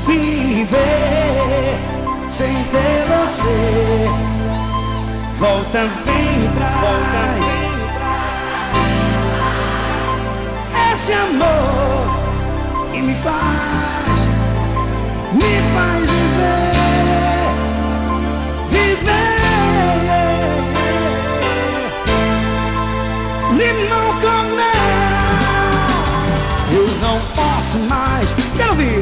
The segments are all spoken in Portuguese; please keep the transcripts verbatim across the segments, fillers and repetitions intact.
Viver sem ter você. Volta, vem me traz esse amor e me faz, me faz viver, viver. Limão com mel, eu não posso mais. Quero ouvir.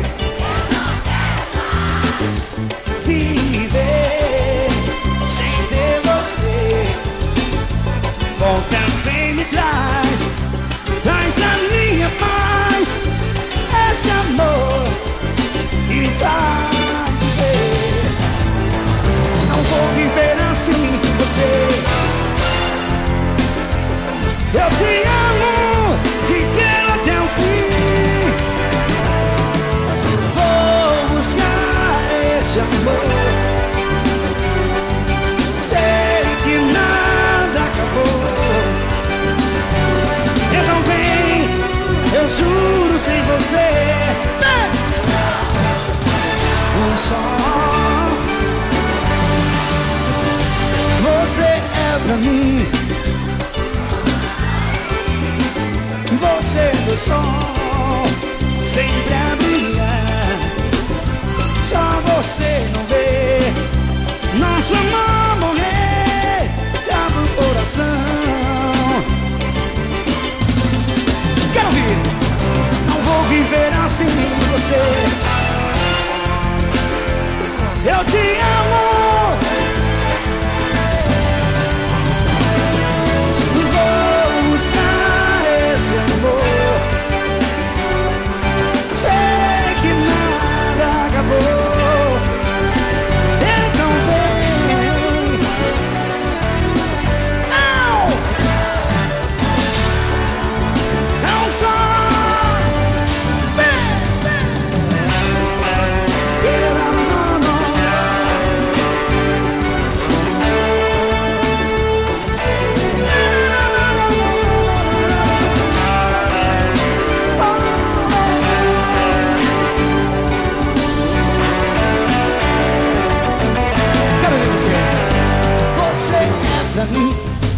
Viver sem ter você. Volta, vem me traz, traz a minha paz, esse amor e me faz viver. Não vou viver assim com você. Eu te amo, te quero até o fim. Vou buscar esse amor. Sei que nada acabou. Então vem, eu juro, sem você um só. Você é pra mim, você é meu sol, sempre a brilhar. Só você não vê nosso amor morrer, abre o coração. Quero ouvir. Não vou viver assim com você. Eu te amo. Vou buscar esse amor. Sei que nada acabou. Então vem. Não! Não só. Você é pra mim.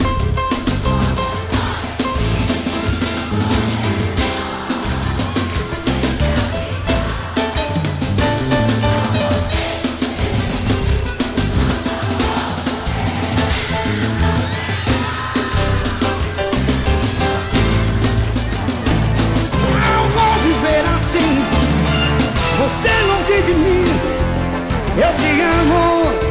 Não vou viver assim, você longe de mim. Eu te amo.